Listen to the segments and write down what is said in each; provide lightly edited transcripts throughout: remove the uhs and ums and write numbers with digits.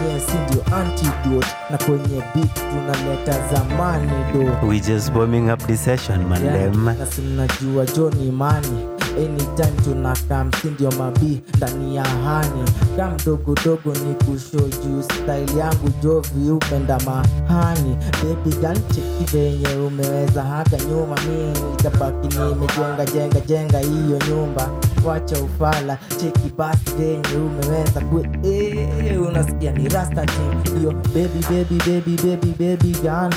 yenyewe si ndio antidote, na kwenye beat tunaleta zamani do. We just warming up the session man dem. Na si mnajua Johnny Money, anytime tunakam si ndio mabi ndani ya hani. Kam dogo dogo ni kushow juu style yangu jovi upenda mahani. Baby girl cheki venye umeweza haka nyuma, mimi itabaki nimejenga hiyo nyumba. Wacha ufala cheki basi venye umeweza kwe unasikia ni rasta team hiyo. Baby girl,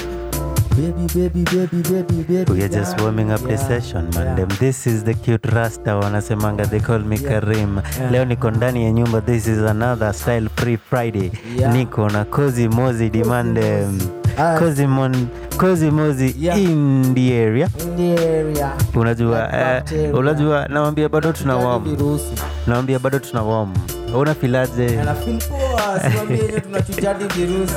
baby We are just warming up the session man dem. This is the cute rasta wanasemanga, they call me Karim. Leo niko ndani ya nyumba, this is another style free Friday. Niko na Cozy Mozi demand Cozy Mozi in the area. Unajua naambia bado tuna warm. Una filaje? Na feel poa, siwaambie tunachujadi virusi.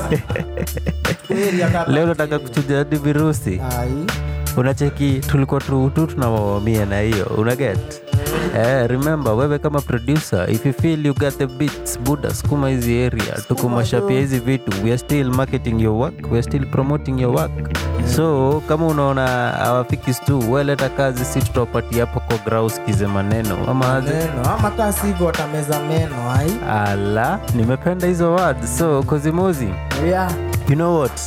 Leo nataka kuchujadi virusi. Unacheki tulikuwa tu tunawawamia na hiyo. Una get? Remember wewe kama producer, if you feel you got the beats, Buddha skuma hizi area, tukumashapia hizi vitu. We are still marketing your work, we are still promoting your work. So kama unaona hawafiki tu, wewe leta kazi, si tutapatia hapo kwa grouse kize maneno ama kasi hivyo watameza meno. Ala, nimependa hizo words. So Cozy Mozi, you know what?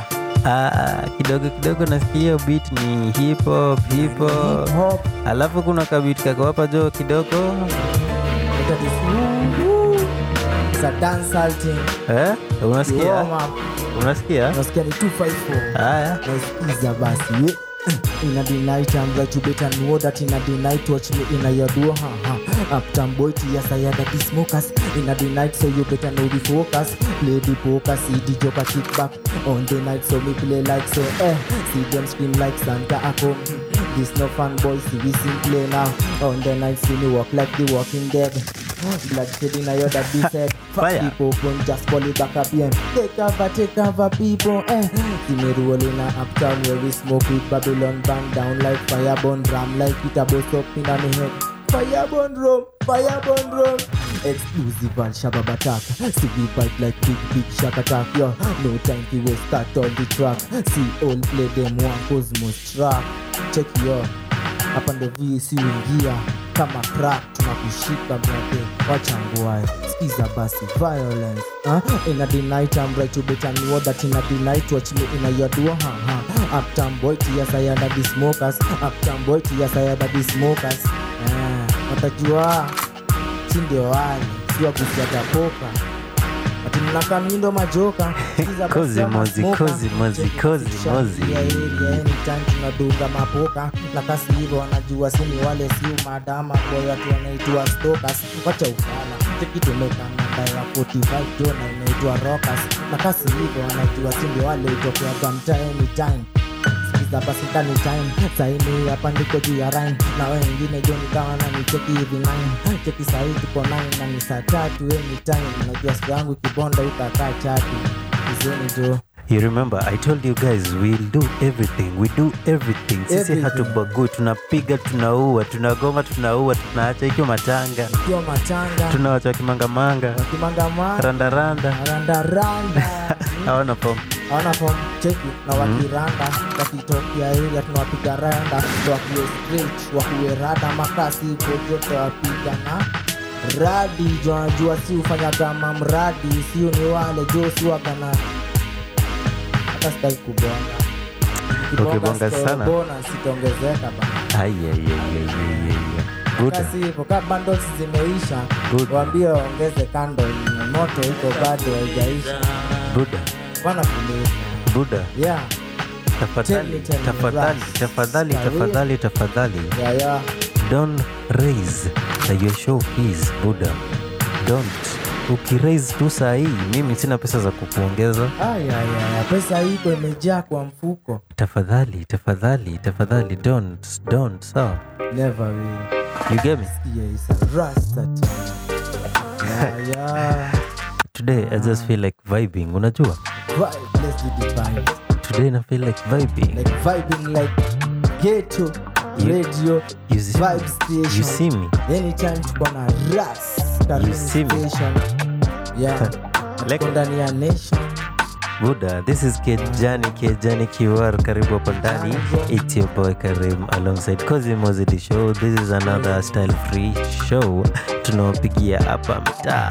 Kidogo nasikia beat ni hip hop. Alafu kuna kabit kako hapa jo kidogo. Sa dance thing. Unasikia? Unasikia ni 254. Haya. Nasikiza basi. In the night I'm right to better know that in the night watch me in your door. Uptown boy to yes I had the smokers in the night, so you better know the focus. Play the poker, see the joker kick back on the night, so me play like so. See them scream like Santa Ako. This no fun boy, see we sing play now. On the night see me walk like the Walking Dead. Blood shedding I heard that be said. Fuck people won't just call it back up again. Take cover people. See me rolling uptown where we smoke with Babylon bang down like fire burn drum, like it a bust up in my head. Fire burn drum. Exclusive and shabab attack. See we bite like big shark attack. Yo, no time to waste, start on the track. See all play them one Cosmos track. Check yo, up on the VC ingia kama crack, tunakushika brother, wacha nguae, skiza basi violence. In the night I'm right to better know that in the night watch me in your door. Uptown boy to yes I had the smokers. Uptown boy to yes I had the smokers. Watajua si ndio wale, siwa kusiata poka ati mnaka mindo majoka. Cozy Mozi. Anytime tunadunga mapoka na kasi hivyo wanajua sini wale si madama kwa watu wanaitwa stalkers. Wacha ufala cheki tumeka namba ya 45 jona inaitwa rockers. Na kasi hivyo wanajua sini wale utokea gamta anytime. Sikiza basi tani time saini hapa ndiko juu ya rhyme. Na wengine joni kama na nicheki hivi 9. Cheki sahi tuko 9 na ni saa 3 anytime. Unajua siku yangu kibonda utakaa chati. Izeni jo. You remember I told you guys we'll do everything. We do everything. Sisi hatubagui, tunapiga, tunaua, tunagonga, tunaua, tunaacha hiyo matanga. Tunaacha kimanga. Randa. Hawana form. Cheki na wakiranda wakitokea area tunawapiga randa, wakiwe straight wakiwe rada makasi kojote wapiga na radi. Jua si ufanya kama mradi, sio ni wale jo si wakana hata stai kubonga. Ukibonga sana bona sitaongezeka bana. Buddha. Kasi hivyo kama bundles zimeisha, waambie waongeze candle, moto iko bado haijaisha. Buddha. Bana kuleta. Buddha. Yeah. Tafadhali. Yeah. Don't raise your show fees, Buddha. Don't. Ukiraise tu saa hii, mimi sina pesa za kukuongeza. Pesa iko imejaa kwa mfuko. Tafadhali. Don't. So. Never will. You get me? Yeah, it's a rasta time. Yeah. Today I just feel like vibing, unajua? Vibe, let's do the vibe. Today I feel like vibing. Like vibing like ghetto radio vibe station. You see me? Anytime tuko na ras you see me? Yeah. ndani ya nation. Buddha, this is Kejani Kiwar, karibu hapo ndani. It's your boy Karim alongside Kozi Mozidi Show. This is another style free show. Tunawapigia hapa mtaa.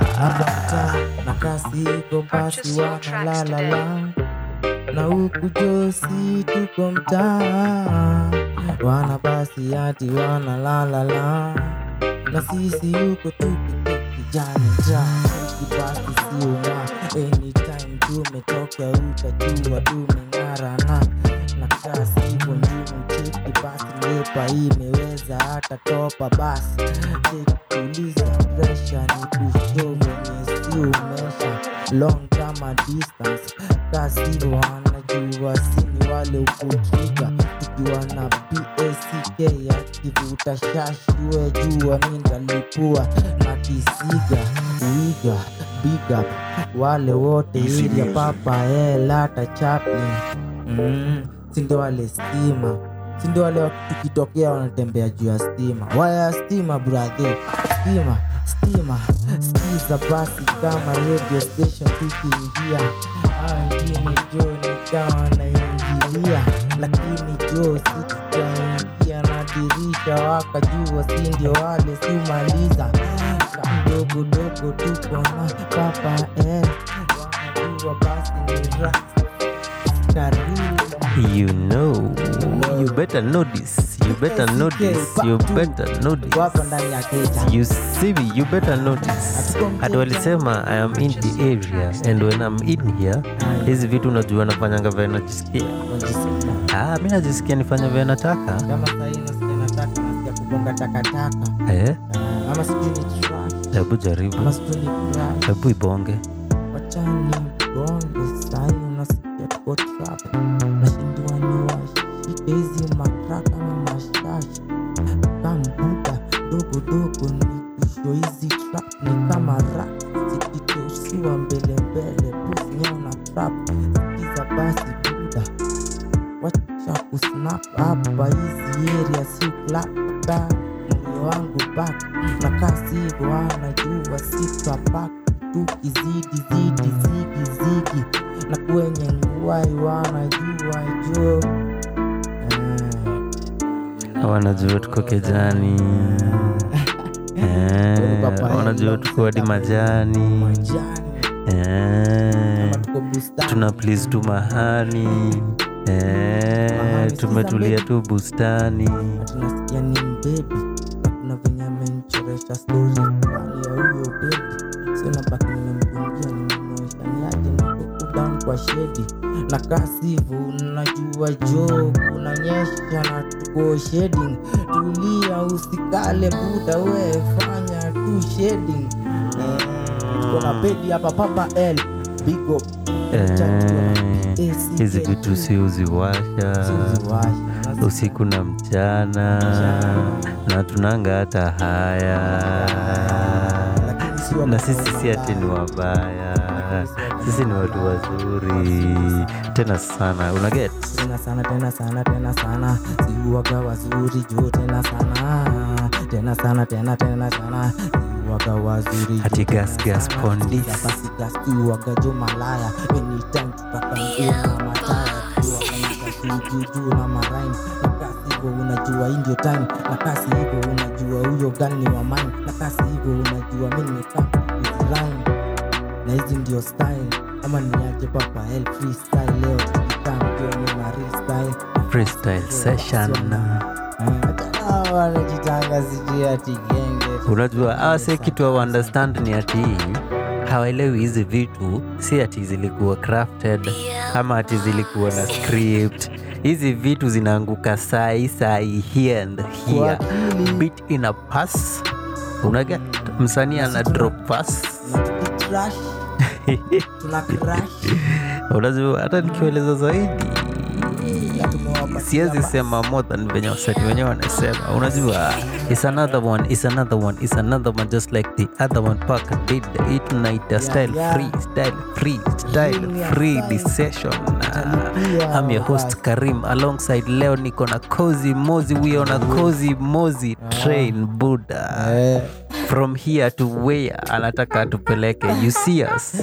Na kasi iko basi wana la na huku Josi tuko mtaa. Wana basi ati wana la na sisi huko tukijana kibasi sio na anytime tumetoka utajua tumeng'ara na kasi hivyo njumu cheki basi lepa imeweza hata topa basi tuliza pressure ni kushow venye si umesha long kama distance kasi hivyo wanajua sini wale ukutrika tukiwa na BACK akivuta shashi we jua mingalipua na kisiga uiga big up wale wote ili ya papa lata Chaplin sindo wale stima sindo wale tukitokea wanatembea juu ya stima waya stima brother stima skiza basi kama radio station tukiingia ingine jo nikawa naingilia lakini jo sitaingia na dirisha wakajua si ndio wale simaliza dogo tuko na papa wanajua basi ni rap karibu. You know, you better know this. You better know this. You better know this. You see me, you better know this. Hadi walisema I am in the area and when I'm in here, hizi vitu unajua nafanyanga vile najisikia. Mimi najisikia nifanya vile nataka. Kama sasa hivi nataka nasikia kubonga takataka. Ama sijui ni trash. Hebu jaribu. Ama sijui ni trash. Hebu ibonge. Wacha ni bonge sasa unasikia tuko trap. Nashindwa ni washike hizi matraka na mashashi. Kambuda dogo ni kusho hizi trap ni kama rap. Sikitosiwa mbele pusi nyona trap. Sikiza basi buda. Wacha kusnap hapa hizi area si clap back. Moyo wangu back na kasi hivyo wanajua sitapak. Tukizidi zigi na kwenye nguwai wanajua jo wanajua tuko Kejani wanajua tuko hadi majani tuna please tu mahani tumetulia tu bustani tunasikia ni baby na venye amenichoresha story ya huyo baby sina baki nimemtungia nimemwesha niaje niko down kwa shedi na kasi hivyo unajua jo kunanyesha na tuko shading tulia usikale buda we fanya tu shading kuna pedi hapa papa L big up hizi vitu si uziwasha usiku na mchana na tunanga hata haya na sisi si ati ni wabaya sisi ni watu wazuri tena sana unaget tena sana si waga wazuri juu tena sana waga wazuri hati gas pondi basi gas tu waga jo malaya anytime tutakangia mataya juu na marain na kasi hivyo unajua hii ndio time na kasi hivyo unajua huyo gani wa mine na kasi hivyo unajua mimi nimekaa rhyme na hizi ndio style ama niaje papa L freestyle leo freestyle session wanajitanga sijui ati genge. Unajua ase kitu wa understand ni ati hawaelewi hizi vitu si ati zilikuwa crafted ama ati zilikuwa na script. Hizi vitu zinaanguka sai here and here, beat in a pass. Unaget msanii ana drop pass tuna crash. Unajua hata nikieleza zaidi siwezi sema more than venye wasanii wenyewe wanasema. Unajua it's another one just like the other one. Paka did it night style free this session. I'm your host Karim alongside leo niko na Kozi Mozi. We on a Kozi Mozi train Buddha. from here to where anataka tupeleke. You see us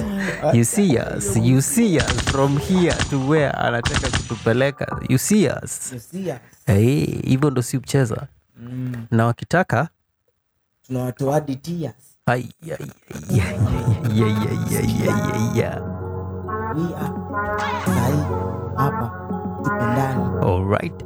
from here to where anataka kutupeleka. You see us. Hivyo ndo si kucheza. Na wakitaka tunawatoa hadi tears. We are sahi hapa tupendani. Alright.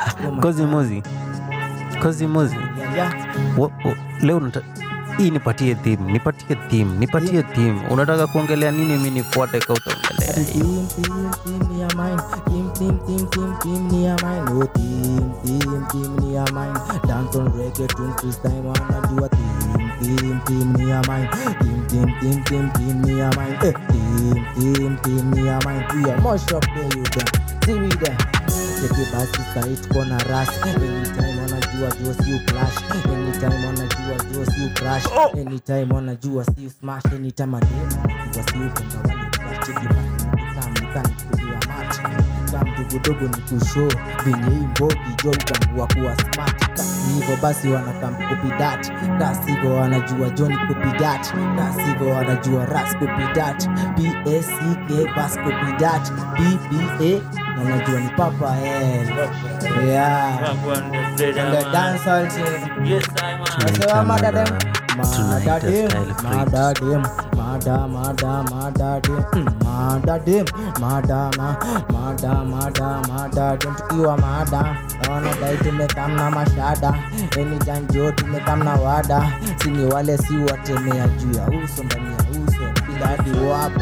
Kozi Mozi. Leo hii nipatie theme. Unataka kuongelea nini? Mimi nifuate kwa utaongelea. Team ni ya mine. Team ni ya mine. Oh team ni ya mine. Dance on reggae tunes this time wanajua team ni ya mine. Team ni ya mine. Team ni ya mine. We are more shop there you there. See we there. Take basi side kona rush. Anytime wanajua just you flash. Anytime wanajua just you crash. Anytime wanajua see you smash. Anytime wanajua see you penda wale crash. Take basi nikani kulia match. Dogo ni kushow venye hii mbogi jo utambua kuwa smart. Hivyo basi wanakam copy that. Hivyo wanajua Johnny copy that. Hivyo wanajua Ras copy that. BSCK bas copy that. BBA wanajua ni Papa L. Yeah. And the dance hall team. Yes, I'm Madadem. Tukiwa mada wanadai tumekam na mashada. Anytime jo tumekam na wada. Sini wale si watemea juu ya uso ndani ya uso bila hadi wapa.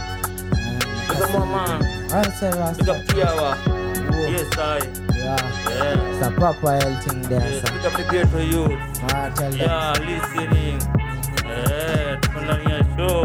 Yes, It's a Papa L thing there, yes, sir. pick up the gear to you. Tell them. Yeah, listening. Tunania show.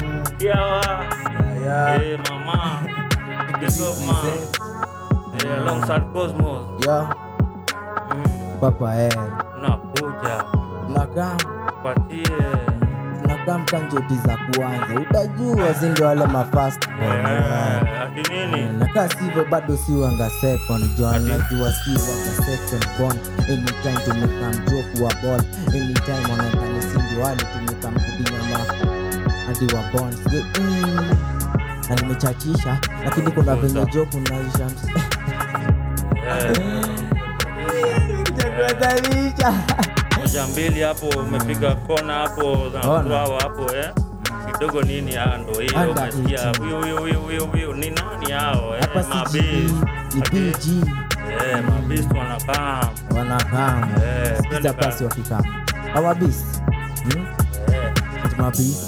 Yeah. Mama. Big up, man. Alongside Cosmos. Yeah. Papa L. Nakuja. Nakam. Patie. Nakam kanjoti za kuanza. Utajua zindio wale mafast. Ati nini? Nakaa sivyo bado si wanga second John. Najua si wanga second born. Anytime tumekam joke wa ball. Anytime wanatani sindi wale tumekam kudinyama hadi wa bonds. Na nimechachisha lakini kuna venye joke unaisha. Nimekuatanisha. Moja mbili hapo umepiga kona hapo na wao hapo kidogo nini ndo hiyo umesikia huyo ni nani hao mabis ni PG mabis wanakaa sikiza basi wakikam mabis mabis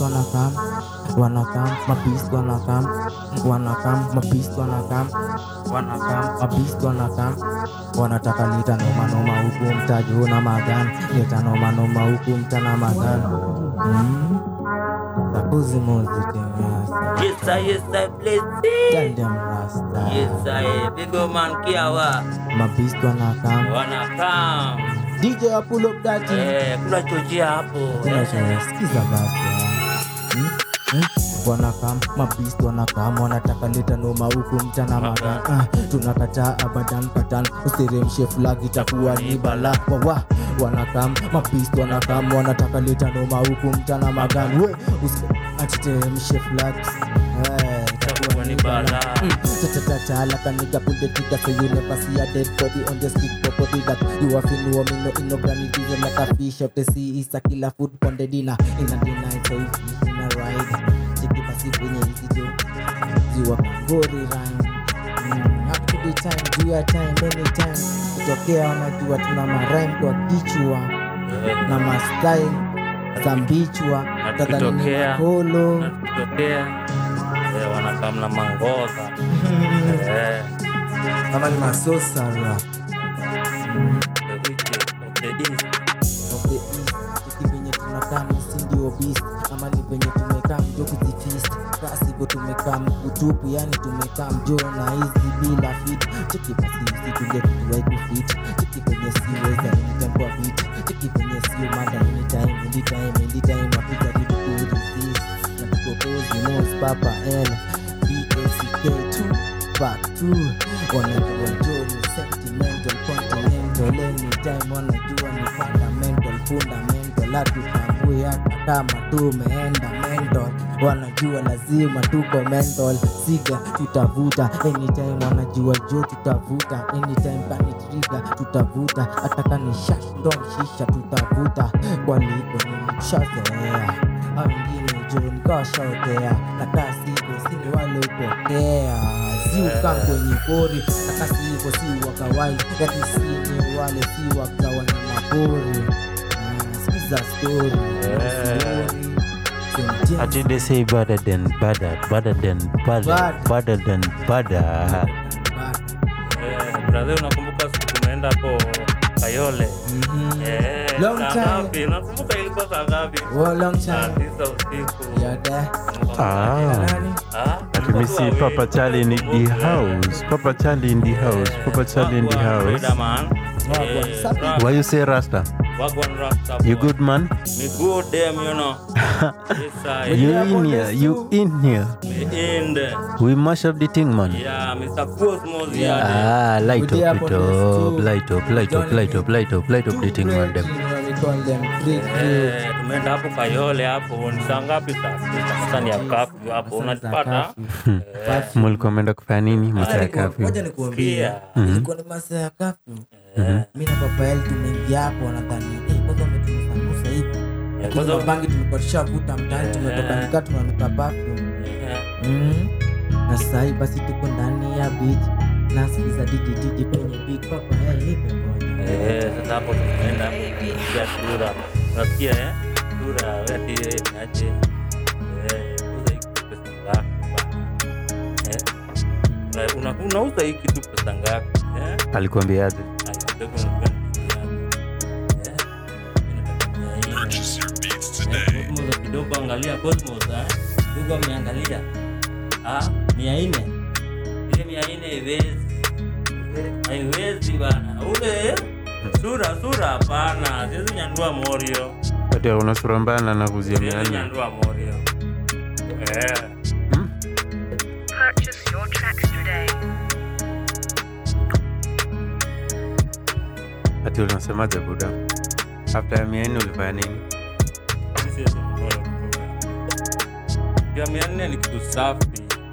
wanakam wanataka lita noma huku mtaju na magani. Lita noma huku mtana magani. Kozi Mozi tena. Yes, I bless it. Tell them Rasta. Yes, I big man kiawa. Mabist wanakam. DJ pull up that thing. Kuna chojia hapo. Sikiza basi. Wanakam, mabist wanakam. Wanataka leta noma huku mchana magani. Tunakataa abadan patan. Usiremshe flag itakuwa ni bala. Wanakam, mabist wanakam. Wanataka leta noma huku mchana magani. Atiteremshe flags. Itakuwa ni bala. Like a nigga pull the trigger so you never see a dead body on the street property that you have in woman no in no granny diesel like a fish of the sea. It's a killer food on the dinner in a night so if in a ride take it passive when you easy do you are gory rhyme up to the time do your time anytime kutokea wanajua tuna marime kwa kichwa na mastyle za mbichwa tukitokea kolo wanakamna mangoza kama ni masosara venye tunakaa misi ndio beast ama ni venye tumekaa mjo kuzifist kasivo tumekaa mkutupu yani tumekaa mjo na hizi bila fit cheki basi usituje kutuwai kufit cheki venye siweza nimetambua vitu cheki venye siyo mada anytime wapiga ribu kurizis na kukokozi Mozi Papa L BSCK2 back 2 wanajua njoni sentimental continental anytime wanajua ni fundamental la tutambui hata kama tumeenda mental. Wanajua lazima tuko mental. Siga tutavuta anytime, wanajua juu tutavuta anytime. Kani trigger tutavuta, hata kani shash ndo shisha tutavuta. Waliko ni mshazoea, wengine juu nikawashaotea. Na kasi hivyo sini wale upokea. Ziuka kwenye pori, na kasi hivyo si wakawaii. Yaki sini wale si wakawa ni mapori. Skiza story, I think they say better than better, better than better, better than better. Brother, unakumbuka siku tumeenda hapo Kayole? Long time. Unakumbuka ilikuwa saa ngapi? Long time. 9 usiku. Yada. Let me see Papa Charlie in the house. Papa Charlie in the house. Papa Charlie in the house. Why you say Rasta? Wagwan Rasta. You good, man? Me good them, you know. Yes, You in here? You in here? Me in there. We mash up the thing, man. Yeah, Mr. Cosmos. Light up it up, light up, light up, light up, light up, light up the thing, man. Them. Tumeenda hapo Kayole hapo ni saa ngapi sasa? Ni ya kafu hapo unatupata. Mulikuwa mmeenda kufanya nini? Masaa ya kafu. Ngoja nikuambie. Ilikuwa ni masaa ya kafu. Mimi na Papa L tumeingia hapo, nadhani kwanza umetunusa hivi. Kwanza bangi tulikuwa tushavuta mtaani, tumetoka nikaa tunanuka perfume. Na sasa hivi basi tuko ndani ya beach. Nasikiza DJ kwenye beat. Papa L nipe moja. Sasa hapo tunaenda kusikia sura. Unasikia sura wewe aje. Uza hiki pesa ngapi? Unauza hiki tu pesa ngapi? Alikuambia aje? Kidogo angalia Cosmos, kidogo ameangalia 400. Ile 400 haiwezi bana. Ule sura hapana, siwezi nyandua morio. Ati una sura mbaya na kuzia 400. Siwezi nyandua morio. Purchase your tracks today. Ati unasemaje buda? After ya 400 ulifanya nini? Ya 400 ni kitu safi.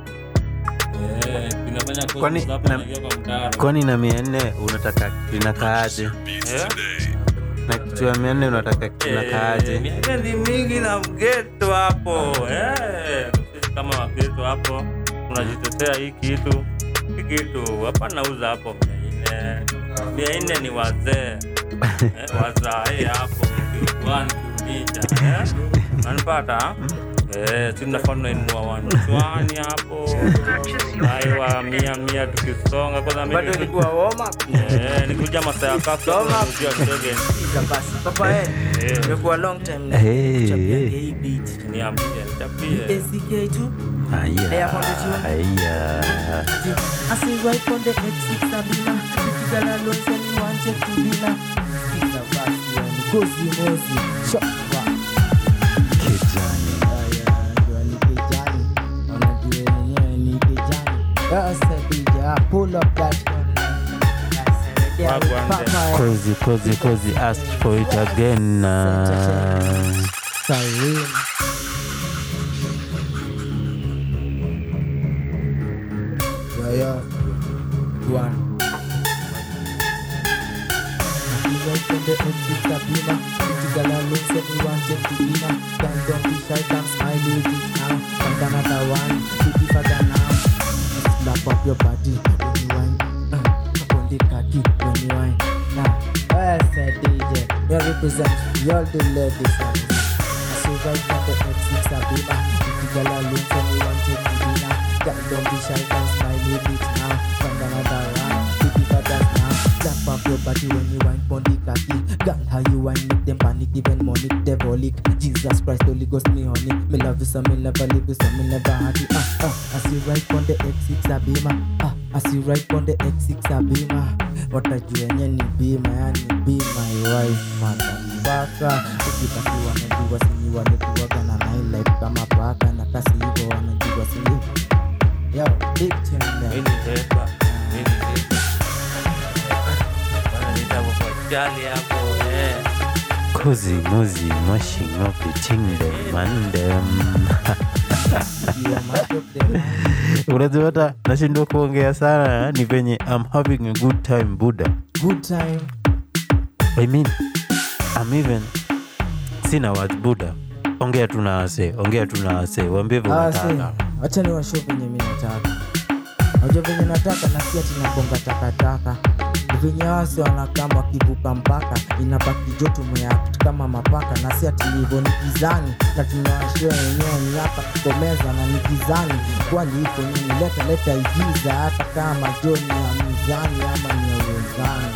Inafanya Cosmos hapa na kwa mtaro. Kwani na 400 unataka inakaaje? Na kitu ya 400 unataka inakaaje? 400 ni mingi na mgeto hapo. Sisi kama wageto hapo tunajitetea hii kitu. Hii kitu hapa nauza hapo 400. 400 ni wazee. Wazee hapo kiwani kiunija. Unanipata? Tunafanya inua wanchwani hapo. Aiwa 100 tukisonga kwanza mimi Bado nilikuwa warm up. nikuja masaa ya kafu unajua second. Basi Papa L ilikuwa long time na kuchapia hii beat. Ni ambia chapia. SK tu. Aya. I see right on the exit Sabina. Tikala loans and you want to dinner. It's a basi and gozi mozi. Shop. Kijani. Pull up that Cozy asked for it again. Siren. One. From the exit Sabina, Tikala looks everyone check to dinner. Don't be shy, come smile with it now. Find another one, pretty further now. Slap up your body when you whine. On the khaki when you whine. Now, I said DJ, we represent all the ladies. I see right from the exit Sabina, Tikala looks everyone check to dinner. Don't be shy, come smile with it now. Find another one, pretty further now. Slap up your body when you whine on the khaki. Girl, how you whine make them panic, even money devilic. Jesus Christ, Holy Ghost me honey. Me love you so, me never leave you so, me never had you. I see right on the X6 Abima. I see right on the X6 Abima. What I do any be my be my wife, motherfucker. Ukipati wanajua sini wanatuwaga na nine life kama paka na kasi hivyo wanajua sini. Yo, big tune man. Mimi hapa. Bana nitapo kwa Charlie hapo Cozy Mozy mashing up the kingdom and unajua hata nashindwa kuongea sana ni venye I'm having a good time Buddha. Good time. I mean I'm even sina words Buddha. Ongea tu na wase, waambie vile unataka. Acha ni washow venye mimi nataka. Unajua venye nataka na si ati nabonga takataka. Venye wase wanakama wakivuka mpaka inabaki joto mweact kama mapaka na si ati hivyo ni gizani na tunawashia wenyewe ni hapa kukomeza na ni gizani kwani iko nini leta igiza hata kama joni ya mizani ama ni ya uwezani.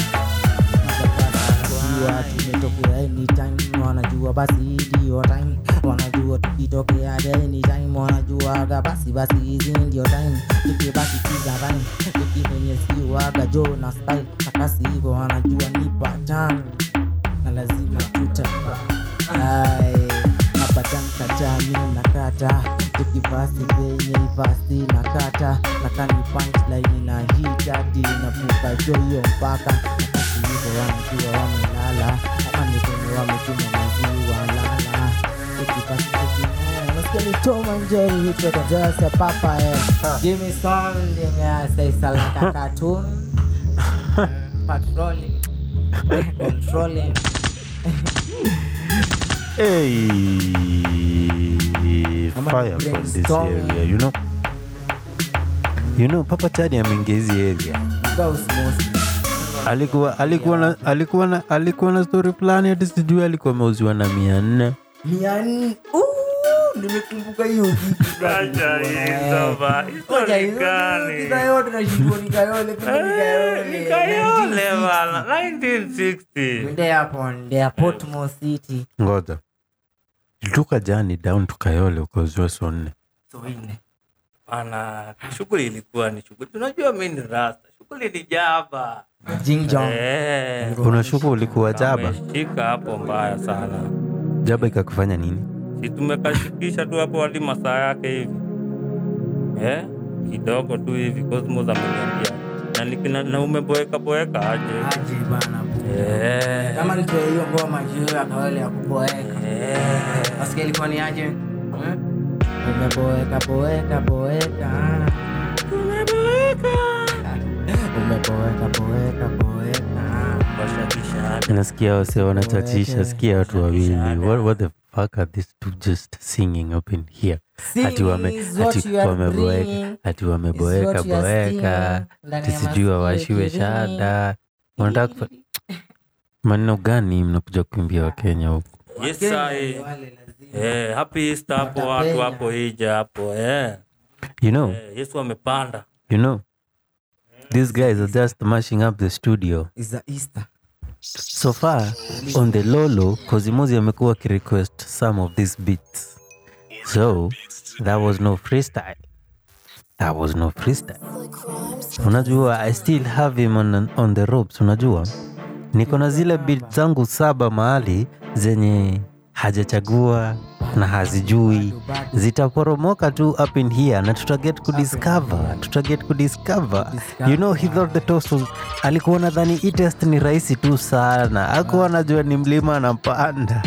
Tumetokea anytime wanajua basi ndio time wanajua tukitokea anytime wanajua basi hizi ndio time tukibaki kiza time tukipenye si waga jo na style akasi hivyo wanajua ni pattern na lazima tutapa pattern kachani na kata tukivasi penye ivasi na kata na kani punchline na hit hadi na fuka jo hiyo mpaka akasi hivyo wanajua wamelala ama ni kwenye wamekunywa maziwa lala tukipasi nasikia ni Tom and Jerry hit with a just a papa give me something say like a cartoon patrolling controlling. Hey, fire from this area, you know Papa Chadi amengezi area. Alikuwa na story plan hadi sijui alikuwa ameuziwa na 400. Nimekumbuka hiyo kitu. Acha hizo ba. Nikayole bana 1960. Ndio hapo Portmore City. Ngoja. Tuka jani down to Kayole ukozwa sonne. Bana shughuli ilikuwa ni shughuli. Unajua mimi ni rasta. Shughuli ni jaba. Jingjong. Unashuku ulikuwa jaba? Shika hapo mbaya sana. Jaba ikakufanya nini? Si tumekashikisha tu hapo hadi masaa yake hivi. Kidogo tu hivi Cosmos ameniambia. Na umeboeka aje bana. Kama nitoe hiyo ngoma hiyo ya Kayole ya kuboeka. Asikia ilikuwa ni aje? Umeboeka. Nasikia wase wanachachisha, sikia watu wawili. What the fuck are these two just singing up in here? Ati wameboeka. Tisijua washiwe shada. Wanataka maneno gani mnakuja kuimbia wa Kenya huko? Yes I. Happy Easter hapo watu hapo hija hapo You know. Yesu amepanda. You know. These guys are just mashing up the studio. Is the Easter. So far on the Lolo, Kozimozi amekuwa request some of these beats. So that was no freestyle. Unajua I still have him on the ropes. Unajua niko na zile beats zangu 7 mahali zenye hajachagua na hazijui, zitaporomoka tu up in here na tutaget kudiscover. You know he thought the toast was, alikuwa nadhani hii test ni rahisi tu sana, hakuwa anajua ni mlima anampanda.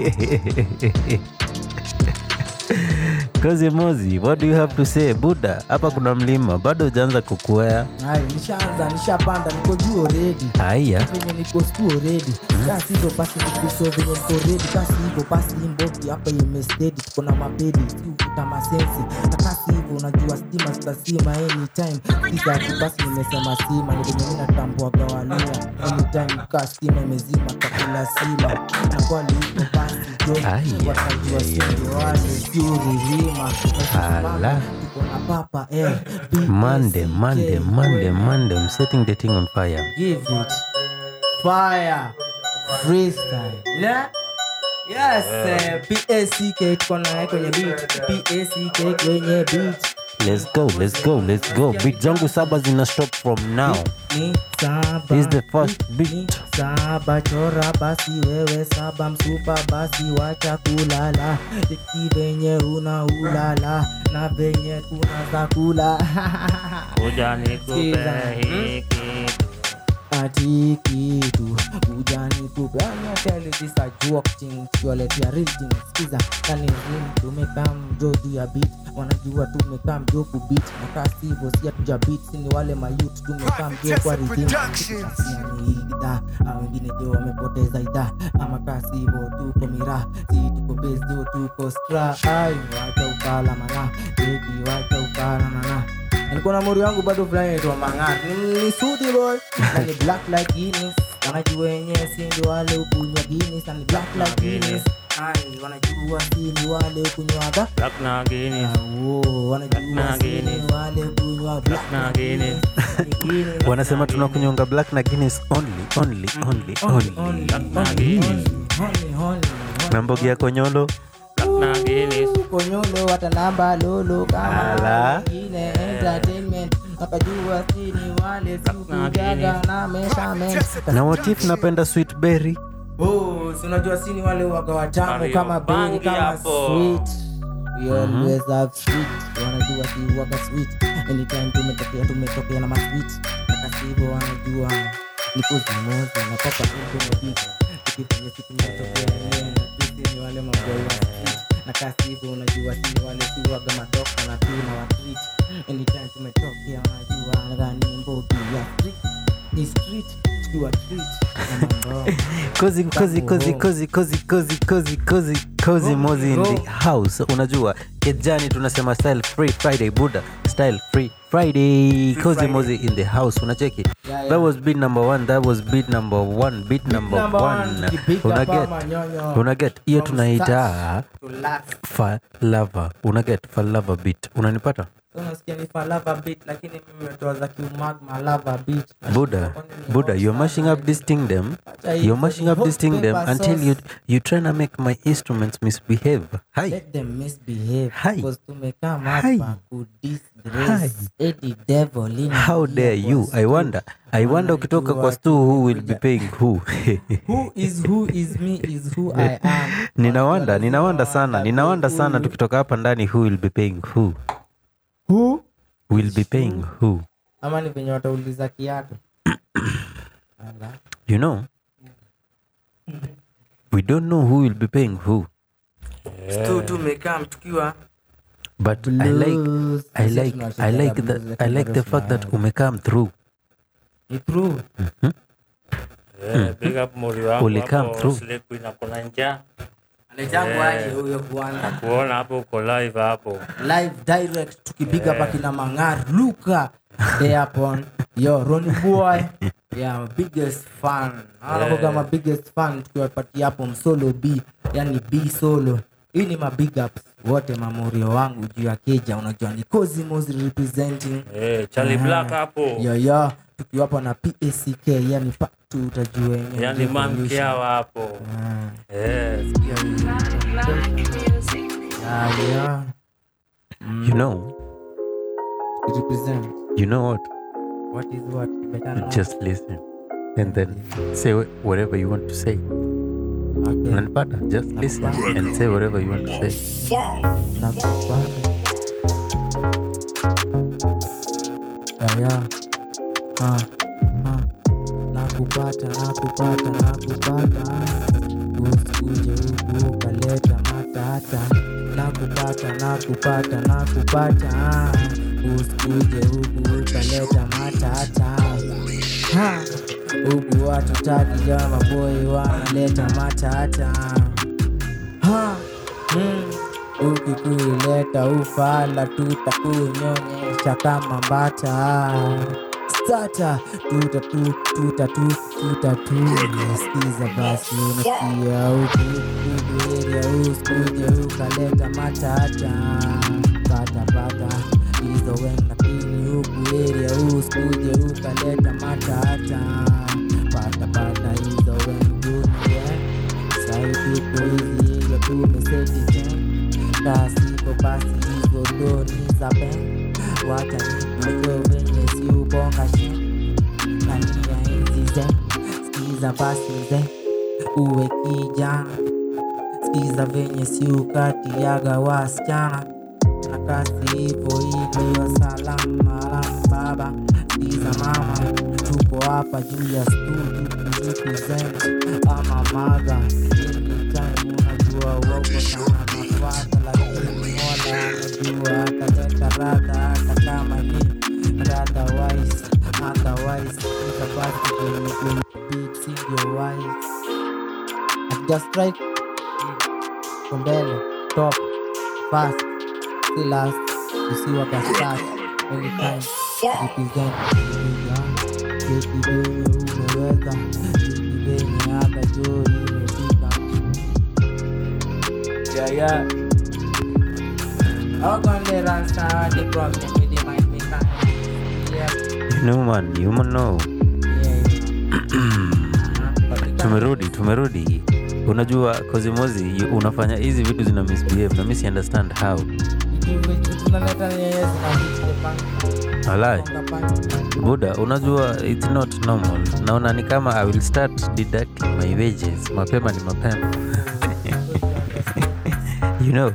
Kozimozi, what do you have to say? Buddha, hapa kuna mlima, bado hujaanza kukwea. Nishapanda, niko juu already. Haya. Venye niko stu already. Kasi hivyo basi nikuso venye niko ready. Kasi hivyo basi imbogi hapa imesteady. Tuko na mapedi, tukuta masensi. Na kasi hivyo unajua stima tutasima anytime. Kisa ati basi nimesema sima. Ni venye mina tambua gawalia. Anytime kaa stima imezima kakula sima. Na kwa lipo basi jogi. Watajua sindi wale juri rima. Ala. Papa, Monday, I'm setting the thing on fire. Give it fire freestyle. Yeah? Yes, PACK tuko naye kwenye beat. PACK kwenye beat. Let's go. Beat zangu 7 zina stop from now. This is the first beat. Saba chora basi wewe saba msupa basi wacha kulala. Iki venye una ulala na venye kuna za kula. Kuja nikupe hiki. ati kitu ujani kupe. I'm tell you this a joke thing, tuwaletea real thing. Skiza kani ring tumekam jodu ya beat, wanajua tumekam joku beat na kasi hivyo si hatuja beat. Sini wale mayouth tumekam joku kwa rhythm idha wengine jo wamepoteza idha ama kasi hivyo tuko mira si tuko base jo tuko stra. Ai wacha ukala mana baby wacha ukala mana. Niko na mori wangu bado fulani anaitwa Mang'at. Ni sudi boy. Na ni black like Guinness. Wanajua wenyewe si ndio wale ukunywa Guinness. Na ni black like Guinness. Ai wanajua si ndio wale ukunywa Black na Guinness. Wanajua si ndio wale ukunywa black na Guinness. Wanasema tunakunyonga black na Guinness only. Na mbogi ya konyolo Na Guinness. Konyolo watanamba lolo kama Ala. wengine entertainment. Nakajua si ni wale sikujaga na mesha. na watif napenda sweet berry. Si unajua si ni wale waga watamu Mario, kama berry bangi kama hapo. sweet. We always have sweet. Wanajua si waga sweet. Anytime tumetokea na masweet. Nakasi hivyo wanajua ni kuzimozi na papa kwenye beat. Tukifanya siku mnatokea yenyewe sisi ni wale maboi wa street. Na kasi hivyo unajua si wale si waga madoka na tuna wa street. Anytime tumetokea wanajua ngani mbogi ya street. Ni street tukiwa street na mambo. Cozy mozi in the house. Unajua kejani tunasema style free Friday Buddha, style free Friday. Cozy mozi in the house. Unacheki that was beat number 1, that was beat number 1, beat number 1. Unaget hiyo tunaita falava. Unaget falava beat, unanipata? Unasikia ni falava beat lakini mimi nimetoa za kiumagma lava beat. Buddha, you're mashing up this thingdom. You're mashing up this thingdom until you trying to make my instruments misbehave. Hi. Let them misbehave. Hi. Because tumekam Hi. hapa ku disgrace Eddie Devil in. How dare you? I wonder ukitoka kwa stu who will be paying who. Who is me is who I am. Ninawanda sana tukitoka hapa ndani who will be paying who. Who Will be paying who. ama ni venye watauliza kiatu. Ala. You know, we don't know who will be paying who. Stu tumekam tukiwa But Blues. I like the fact that umekam through. improve. Big up mori wangu. Uli come hapo, through. Sliku inakona njaa. Anajangu aje huyo kuanza. Kuona hapo uko live hapo. Live direct tukipiga hapa kina Mang'at Luka there upon yo Ronnie boy yeah biggest fan anakuwa kama biggest fan tukiwapatia hapo msolo B yani B solo. Hii ni ma big ups wote mamorio wangu juu ya keja. Unajua ni Cozy Mozi representing Charlie Black hapo. yo tukiwa hapa na PACK yani tu utajua yenyewe Yani manki hawa hapo. yeah You know, it represent you know what? what is what better know. Just listen and then say whatever you want to say. Okay. Unanipata? Just listen and say whatever you want to say. Nakupata usikuje huku ukaleta matata. Nakupata usikuje huku ukaleta matata. Huku watu taki jama boy wanaleta matata. Ukikuileta ufala tutakunyonyesha kama mbata. Stata tutatu Sikiza basi unasikia huku area usikuje ukaleta matata. Pata hizo wenda pini huku area usikuje ukaleta matata. Pata hizo wenda saidi kuizi hiyo tumeseti chen. Kasiko basi hizo doni za pen. Wacha nikuwe venye si ubonga shen. Kania hizi zen. Skiza basi zen. Uwe kijana. Skiza venye si ukatiaga wasichana. Na kasi hivo hivyo salama baba. Skiza mama. Tupo hapa juu ya stool represent ama maga anytime unajua wako sana mafuata lakini mola anajua ataleta rada hata kama ni otherwise itabaki kwenye beats in your eyes just right mbele top fast still last you see what I start anytime represent Kipigeni umeweza Kipigeni hata juu imefika yeah how come they run start the problem with the mic maker man, you know. Tumerudi. Unajua Kozimozi unafanya hizi vitu zina misbehave na mimi understand how. Alai. Buda, unajua it's not normal. Naona ni kama I will start deducting my wages. Mapema ni mapema. You know.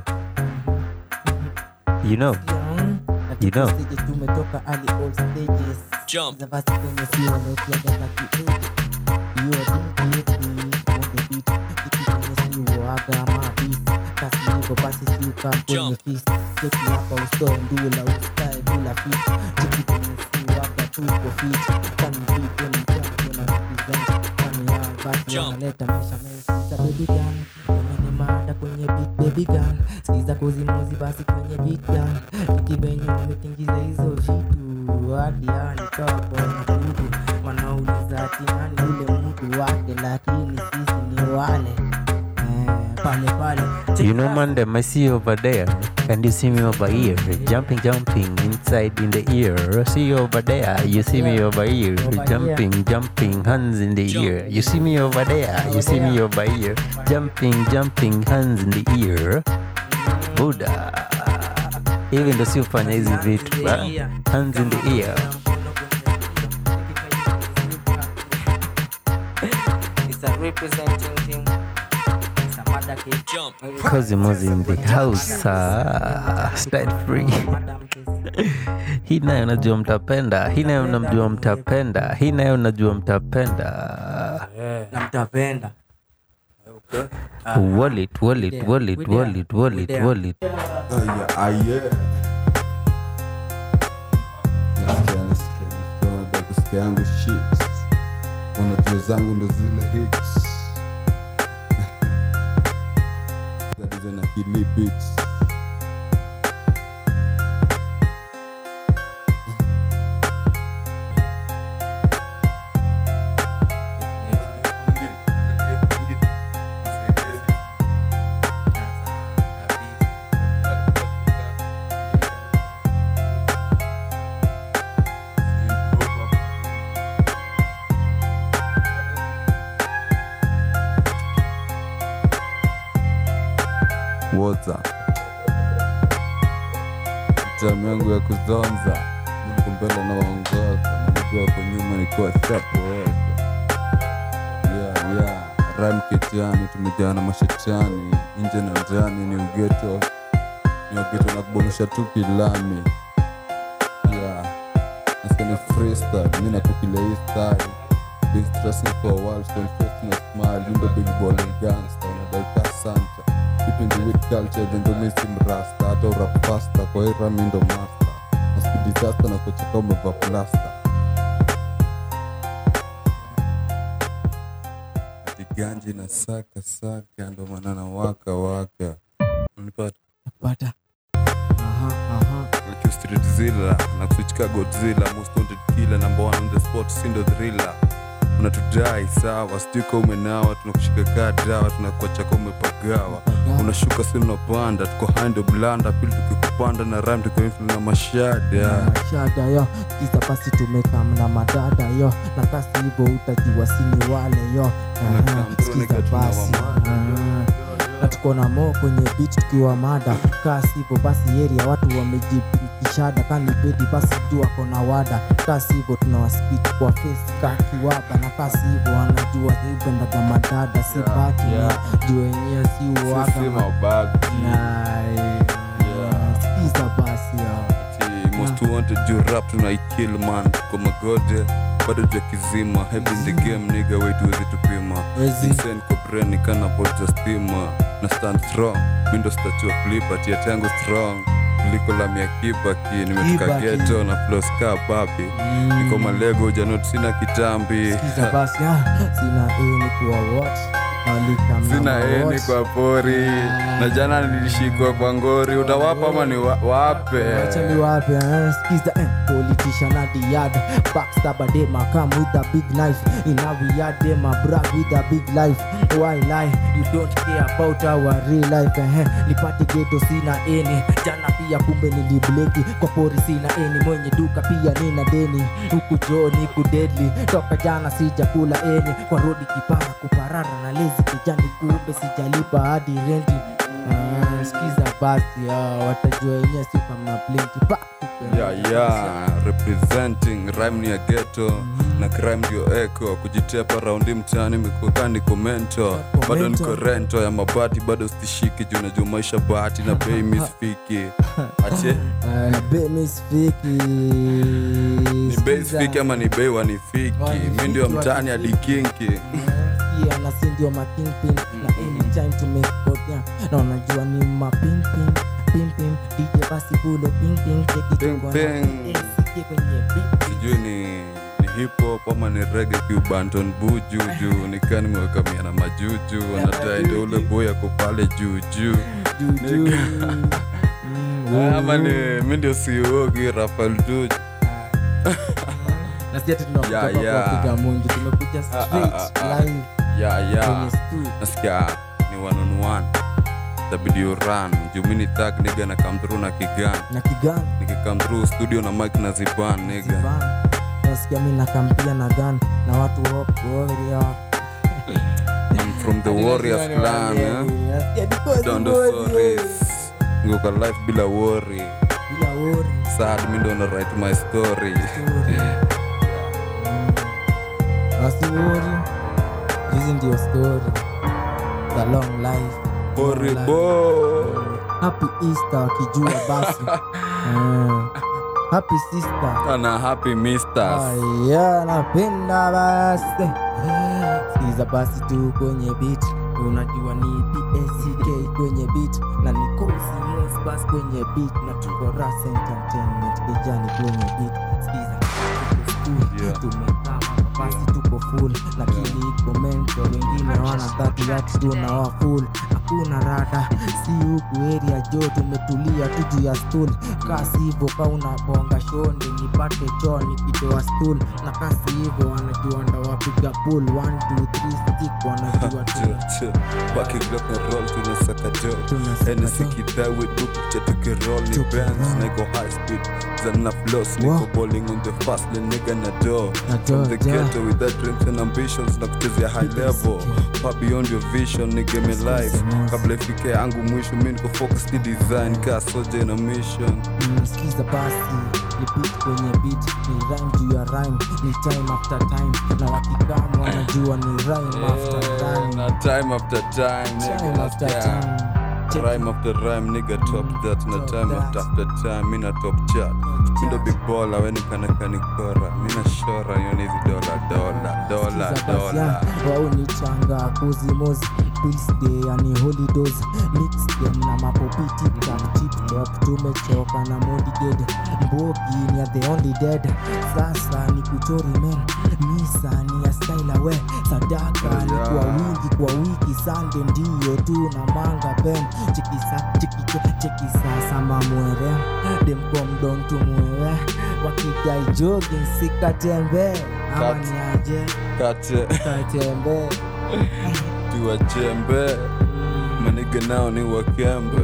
Tumetoka early all stages. Jump. The basi kwenye sio leo pia kaki. You are the beat. Kwenye sio aga mabi. Kasi niko basi sio kama kwenye fist. Cheki hapa usto ndula ustae bila fit. Cheki kwenye sio aga tuko fit. Kani vipi ni jambo na represent. Kani ya basi wanaleta measurements za baby girl. Kwenye mada kwenye beat baby girl. Sikiza Kozimozi basi kwenye beat girl. Nikibenye umetingiza hizo vitu hadi anitoa kwa mtu wanauliza ati nani ule mtu wake lakini sisi ni wale pale you know man, I see you over there and you see me over here jumping inside in the ear. See you over there, you see me over here jumping hands in the ear. You see me over there, you see me over here jumping hands in the ear. Buddha, even ndo si ufanya hizi vitu hands in the ear. It's a representing thing. It's a mother kid. Kozimozi in the house, style free. Hii nayo najua mtapenda. Hii nayo namjua mtapenda. Hii nayo najua mtapenda. Na mtapenda. Wallet. Nasikia yangu shit. Wanajua zangu ndo zile hits. Zadiza na kili beats. Water jamu yangu ya kuzonza niko mbele na waongoza nilikuwa kwa nyuma nilikuwa shapo yeah rhyme kitani tumejaa na mashetani nje na ndani ni ugeto na kubonesha tu kilami nasikia ni freestyle mimi nakukile hii style big stressing for a while so infesting a smile you the big ball and gangster unadaika santa keeping the weak culture then don't miss him rasta hata rap faster kwa era mindo master nasikia disaster na kucheka umeva plaster ati ganji na saka ndo maana na waka unipata like street zilla na kuchika Godzilla most wanted killer number 1 on the spot sindo thriller unatudai sawa stiko umenawa tunakushika dawa tunakuacha kama umepagawa unashuka si unapanda tuko hando blanda pili tukikupanda na rhyme tuko influ na mashada yo kisa basi tumekam na madada yo na kasi hivyo utajiwa sini wale yo kisa basi na tuko na mo kwenye beat tukiwa mada kasi hivyo basi area watu wamejipishada kani bedi basi jua kona wada kasi hivyo tunawaspeed kwa face kakiwapa na kasi hivyo wanajua hivyo ndaga madada si baki jua yenyewe si uwaga si mabaki kisa basi yo most wanted you rap tunaikill man kwa magode bado jakizima. Heavy in the game nigga, wait uwezi tupima. Wezi. Insane kwa brain nikana volta stima. Na stand strong, mindo statue of liberty, yet yangu strong kuliko lami ya Kibaki. Nimetoka Kibaki. ghetto na flow ska babi. Niko malego janot sina kitambi. Sikiza basi sina ni kwa what Sina eni kwa pori. Na jana nilishikwa kwa ngori. Utawapa ama ni wape? Wacha ni wape. Sikiza politician at the yard, backstabber them I come with a big knife. In our yard them I brag with a big life. Why lie? You don't care about our real life. Nipate ghetto sina eni. Jana pia kumbe nilibleki. Kwa pori sina eni. Mwenye duka pia nina deni. Huku joo niku deadly. Toka jana sijakula eni. Kwa rodi kipara kuparara na lezi kijani kumbe sijalipa hadi renti. Sikiza basi watajua yenyewe si kama plenty pa. Representing rhyme ni ya ghetto na crime ndio echo. Kujitepa raundi mtaani mikoka niko mento. Bado niko rento ya mabati bado stishiki. Juu najua maisha bahati na bei misfiki. Ache? Bei misfiki. Ni bei sfiki ama ni bei wanifiki. Mi ndio mtaani hadi kinki. Na si ndio ma kingpin. Na anytime to make God na unajua ni ma ping DJ basi pulo ping Ping, ping. kwenye beat. Sijui ni hip hop ama ni reggae kiubanton bujuju. Nika nimeweka mia na majuju. Anadai ndio ule boy ako pale juju. Ama ni mi ndio CEO Rafael Juju. Na sisi tunakuja kwa piga mungi. Tumekuja straight live. Kwenye stu. Nasikia ni 1-on-1. Tabidi run. Juu mini tag nigga na come through na kigan. Na kigan. Nikikam through studio na mic na ziban nigga. Nasikia mimi nakampia na gun. Na watu warrior. I'm from the Warriors clan. Don't do sorries. Ngoka life bila worry. Bila worry. Sad mi ndo na write my story. Basi worry. Hizi ndio story. The long life. Horrible. Happy Easter wakijua basi. Happy sister. Ana happy misters. Napenda basi. Sikiza basi tu kwenye beat. Unajua ni PSK kwenye beat. Na ni Kosi Mons basi kwenye beat. Na tuko Ras Entertainment kijani kwenye beat. Sikiza tumekaa basi tuko full. Lakini iko mental. Wengine wana 30 yati tuna wa full. Hakuna rada, si huku area jo. Tumetulia tu juu ya stool. Kasi hivo ka unabonga shonde. Nipate choo nikitoa stool. Na kasi hivo wanajua nda wapiga pool. 1, 2, 3 stick wanajua tu. Baki glock na roll tunasaka jo. Hennessy kidai with book cha tukiroll ni bands. Na iko high speed zana floss. Niko bowling on the fast lane nigga na door. From the ghetto with that dreams and ambitions. Na kuchezea high level. Far beyond your vision nigga me life. Kabla ifike yangu mwisho mi niko focus ni design. Kaa soja na mission. Sikiza basi ni beat kwenye beat. Ni rhyme juu ya rhyme. Ni time after time. Na wakikamu wanajua ni rhyme after time. Na time after time Time after time. Rhyme after rhyme nigga top that. Na time after time mina top chat. Mindo big baller weni kanakani kora. Mina shora yoni hizi dola. Wao ni changa kuzimozi. Pills day yani holidays. Mix game na mapopi tip top. Tumechoka na modiged. Mbogi ni ya the only dead. Sasa ni kuchori men. Misa ni ya style away. Sadaka ni kwa wingi kwa wiki. Sunday ndiyo tu na manga pen. Chekisa sama mwere. Demko mdong tumwewe. Wakidai jogging sikatembe. Ama ni aje katembe. Tuwa jembe. Maniga nao ni wakembe.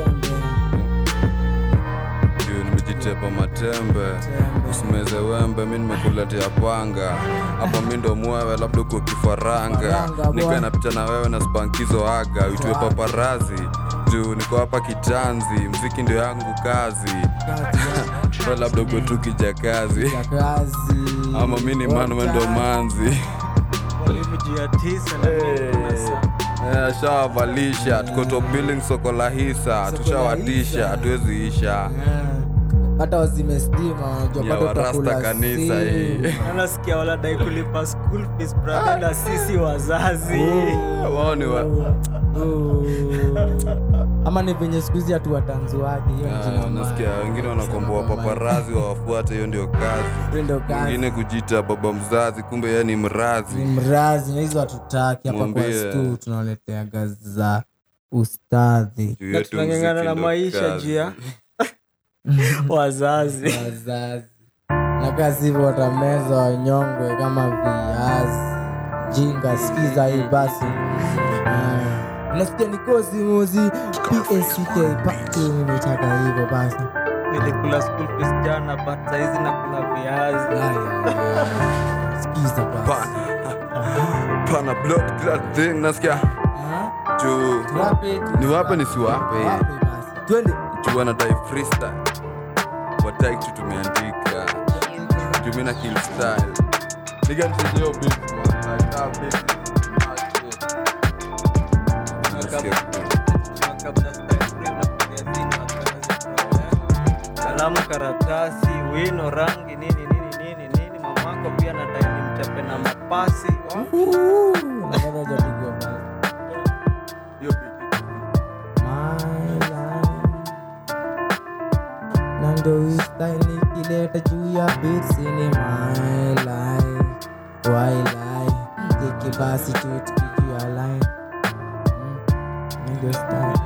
Juu nimejitepa matembe. Usimeze wembe mi nimekuletea panga. Hapa mi ndo mwewe labda uko kifaranga. Nika napita na wewe na spankizo aga. Uitue paparazi. Juu niko hapa kitanzi. Mziki ndio yangu kazi. Wewe labda uko tu kijakazi. Ama mi ni manu ndo manzi. Shawavalisha. Tuko top billing soko la hisa. Tushawadisha. Hatuwezi isha. hata wazime stima unajua Ya bado warasta utakula kanisa hii. Nasikia wala dai kulipa school fees brother na sisi wazazi. Wao ni ama ni venye siku hizi hatu watanzuaji hiyo jina nasikia wengine wanakomboa paparazi wawafuate, hiyo ndio kazi. ndio kazi Wengine kujiita baba mzazi, kumbe yeye ni mrazi. ni mrazi na hizo hatutaki hapa kwa Mwambie. stu tunawaletea gazi za ustadhi Juu yetu Tunang'ang'ana muziki na ndio maisha kazi. juu ya wazazi. wazazi na kazi hivyo watameza wanyongwe kama viazi jinga. Sikiza hii basi unasikia ni kozi muzi PSK patu nimetaka hivyo basi. Nilikula school fees jana but saizi nakula viazi. Sikiza basi Pana blood clot thing nasikia. Juu ni wape nisiwape. basi twende Juu anadai freestyle. Watai kitu tumeandika. Juu mimi na kill style. Nigga ni yo beat man. I love beat. Kalamu, karatasi, wino, rangi, nini. Mamako pia nadai nimchape na mapasi. Nando istyle nikileta juu ya beats ni my life. Why lie? Tiki basi tu tukijua line. Nando style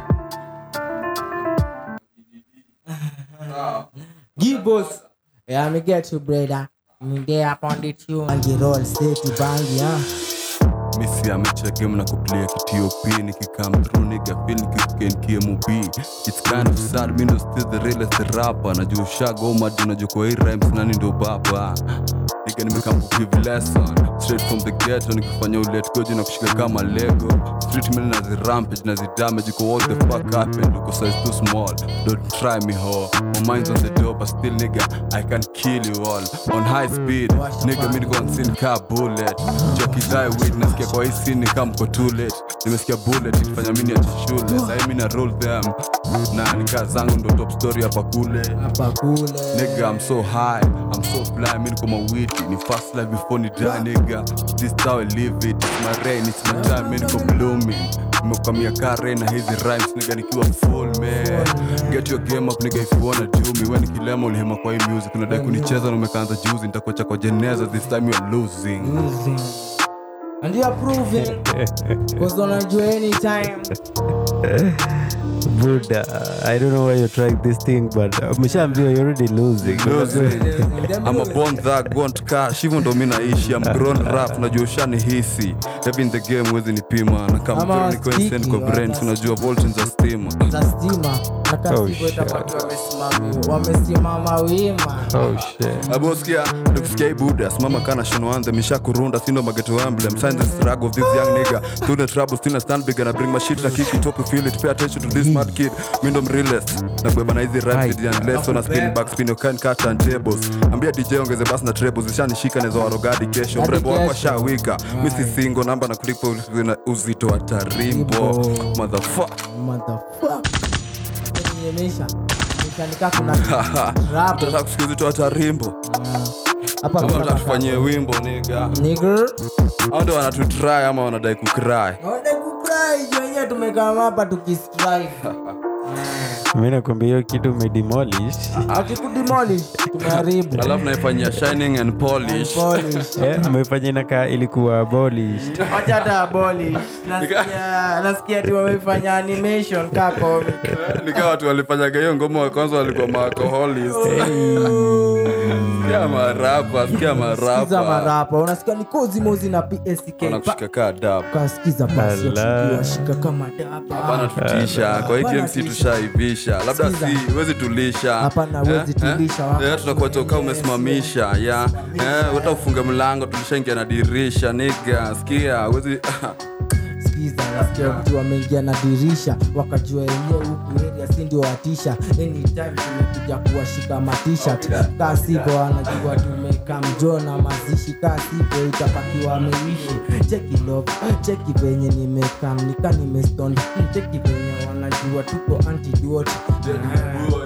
Gibos. Yeah, me get you brother. Me there upon the tune. Bangi roll state bangi Misi amecha game na kuplay KTOP nikikam through nigga feel nikiken KMOB. It's kind of sad me no still the realest rapper. Najua ushago mad unajua kwa hii rhymes nani ndo baba. Nigga nimekam give lesson straight from the ghetto nikifanya ulet go na kushika kama Lego. Street men na zi rampage na zi damage go what the fuck happened because size too small. Don't try me ho. My mind's on the door but still nigga I can kill you all on high speed. Nigga me go and sin car bullet. Jockey die witness kwa hii scene kama mko too late. Nimesikia bullet ikifanya mimi niache shule. Sasa mimi na roll them na nika zangu ndo top story hapa kule. Nigga I'm so high, I'm so fly, mimi niko mawiti. Ni fast life before ni die nigga. This how I live it, it's my rain, it's my time, mimi niko blooming. Nimekamia kare na hizi rhymes nigga nikiwa full man. Get your game up nigga if you wanna do me. When kilema ulihema kwa hii music unadai kunicheza na umekaanza juzi nitakuacha kwa jeneza. This time you're losing. And you are proving because unajua anytime Buddha, I don't know why you're trying this thing, but umeshaambiwa you're already losing. I'm a born that want cash, even though mimi naishi I'm grown rap, najua ushanihisi. Heavy in the game wezi nipima na kama Ama niko insane kwa brains unajua voltage za stima. za stima na kasi shit. itabaki wamesimama wima. Oh shit. Abosikia nikusikia Buddha simama kana shino anthem misha kurunda sindo mageto emblem sign the struggle of this young nigga through the trouble still stand big and I bring my shit na kick it up feel it pay attention to this mad kid mindo realest na kubeba na hizi rap and less on a spin back spin can cut and tables ambia DJ ongeze bass na trebles zishanishika nezo warogadi kesho mrembo wako shawika mimi si single namba na kulipa uzito wa tarimbo motherfucker Nimesha nikanika kuna rap nataka kusikia uzito wa tarimbo hapa kama tutafanyie wimbo nigga nigger au ndo wanatutry ama wanadai kukry. Naona kukrai wenyewe tumekaa hapa tukistrive. Mimi nakwambia hiyo kitu umedemolish. Akikudemolish tumeharibu. Alafu naifanyia shining and polish. Umefanya inakaa ilikuwa abolished. Acha hata abolish. Nasikia tu wamefanya animation kako. Nikawa watu walifanyaga hiyo ngoma wa kwanza walikuwa alcoholics. Sikia marapa. Sikiza marapa. Unasikia ni kozi mozi na PSK. Wanakushika kaa dab. Kasikiza basi washika kama daba. Hapana tutisha. Kwa hii game si tushaivisha. Labda si huwezi tulisha. Hapana huwezi tulisha. Tutakuwa toka umesimamisha. Hata ufunge mlango tulishaingia na dirisha nigga. Sikia huwezi Sikiza nasikia mtu wameingia na dirisha wakajua yenyewe huku area si ndio watisha. Anytime tumekuja kuwashika ma-t-shirt. Kasipo wanajua tumeka mjona mazishi. Kasipo itapakiwa ameishi. Cheki love, cheki venye nimeka nika nimestoned. Cheki venye wanajua tuko antidote.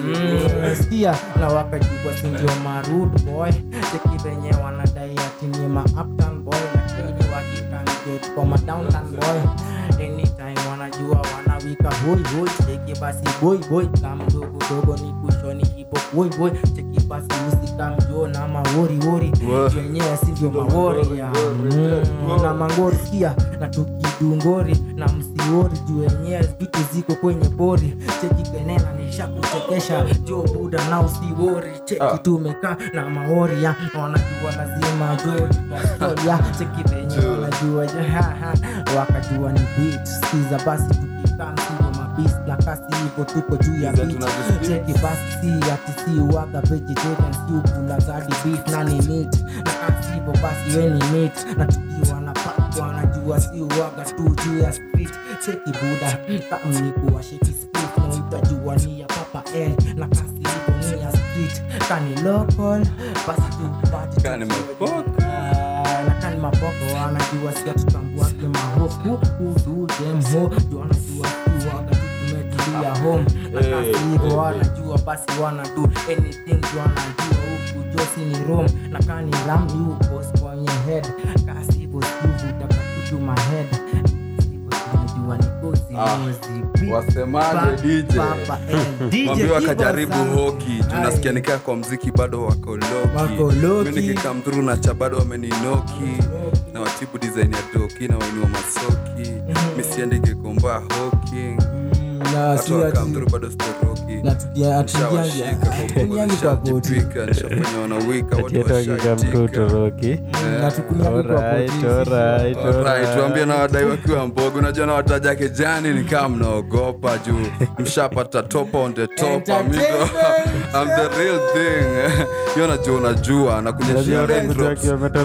Sikia na wakajua si ndio marude boy. Cheki venye wanadai ati ni ma uptown boy, lakini wakikanget kwa ma downtown boy. Anytime wanajua wanawika hoi hoi. Cheki basi boy kama dogo ni kushoni hipo boy. Cheki basi usika mjo na mawori wenyewe sivyo mawori ya na mangori. Sikia na tukidungori na msiori juu wenyewe vitu ziko kwenye pori. Cheki kenena nisha kuchekesha jo buda na usiwori. Cheki tumekaa na maori ya wanajua lazima jo historia. Cheki venye wanajua wakajua ni beat. Sikiza basi tukikaa msindo mabisi na kasi hivyo tuko juu ya beat. Cheki basi si ati si waga vegetarian si ukula gadi beef na ni meat. Na kasi hivyo basi weni meat. Na tukiwa na pack wanajua si waga tu juu ya street. Cheki buda kama ni kuwa sheki split na utajua ni ya Papa L. Na kasi hivyo ni ya street. Kani local basi tu party Kani mapoko na kani mapoko wanajua si atutambua kima hofu. Who do them ho juu wanajua si waga tumetulia home. Na kasi hivyo wanajua basi wanadu anything juu wanajua huku josi ni Rome. Na kani ram you boss kwenye head. Kasi hivyo sivu utapakutu my head. Wanajua ni kozi wasemaje DJ mwambie wakajaribu hoki. Tunasikia nikaa kwa mziki bado wako loki. Mimi nikikam through na cha bado wameninoki. Na watibu design ya doki na wainua masoki. Misiende gekomba hoki. na si ati bado storoki. Na tukiangi kwa koti nishafanya wanawika watu washajika. na tukunyagi kwa koti. Alright, tuambie na wadai wakiwa mbogo. Unajua na wataja kejani ni kama mnaogopa juu mshapata top on the top. I'm the real thing. Yo unajua na kunyeshia raindrops.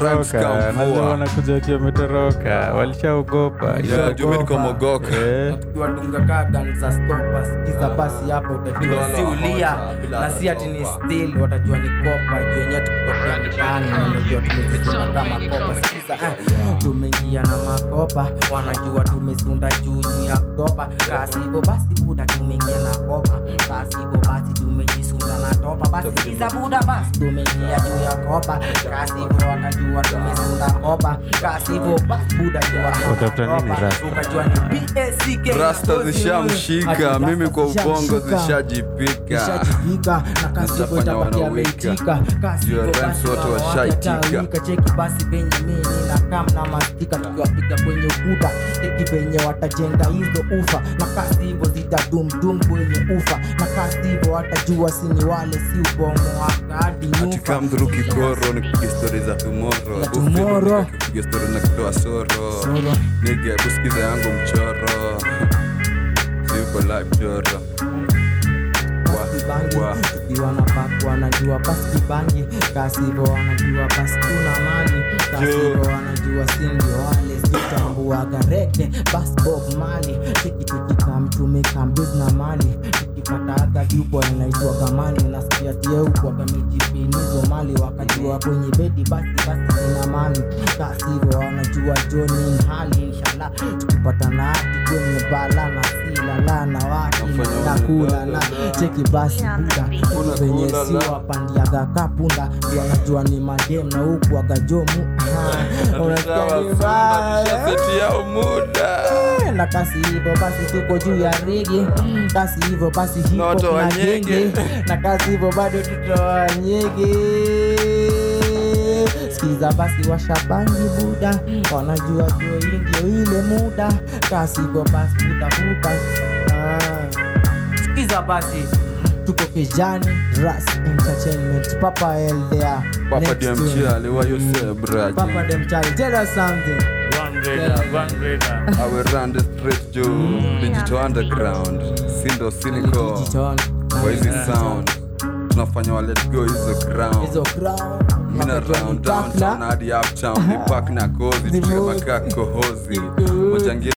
Wanakuja wakiwa wametoroka. Walishaogopa. Juu mimi niko mogoka. Tukiwadunga kagan za stoppers. Kiza basi hapo utajua si ulia. Na si ati ni still watajua ni kopa. Juu yenye tukitokea mitaani wanajua tumezisuna kama kopa. Sikiza tumeingia na makopa. Wanajua tumesunda juu ya kopa. Kasi hivyo basi buda tumeingia na kopa. Kasi hivyo basi tumejisunda na topa. Basi sikiza buda basi tumeingia juu ya kopa. Kasi hivyo wanajua tumesunda kopa. Kasi hivyo basi buda juu ya kopa. Ukajua ni BACK. Rasta zishamshika. Mimi kwa ubongo zishajipika. Na kasi hivyo itapatia beitika. Kasi hivyo basi washaitika. Cheki basi venye mimi na kam na mastika. Tukiwapika kwenye ukuta. Cheki venye watajenga hizo ufa. Na kasi hivyo zitadum kwenye ufa. Na kasi hivyo watajua sini wale si ubongo wakadi nyufa. Atikam dhuru kikoro ni kupiga story za tomorrow. Kupiga story na kutoa soro. Nige kusikiza yangu mchoro. Siuko live joro. Tukiwa na paku wanajua basi kibangi. Kasi hivyo wanajua basi tuna mali. Kasi hivyo wanajua sindio wale sitambua garete basi Bob Mali. Cheki tukikam tumekam na mali. Tukipata aga viupo yanaitwa kamali. Nasikia tieu kwa kamejipinizo mali. Wakajua kwenye bedi basi ina mali. Kasi hivyo wanajua Johnny hali inshallah. Tukipata na hati kwenye bala na sila na waki na kula na cheki basi buda venye si wapandiaga kapunda. Wanajua ni madem na huku wagajomu. Na kasi hivyo basi tuko juu ya rigi. Kasi hivyo basi hip-hop na genge. Na kasi hivyo bado tutawanyege. Sikiza basi washabangi buda. Wanajua juu ndio ile muda. Kasi hivyo basi utafuta. Sikiza basi tuko Kejani Ras Entertainment. Papa L there. Papa dem Charlie, what you say, bro? Papa dem Charlie, tell us something. One grader. I will run the street Joe. Digital underground. Sindo cynical. Digital. Where's the sound? Tunafanya wa let go hizo ground. Hizo ground. Mina round downtown hadi uptown. Ni pack na kozi. Tukema kako hozi. Mojangi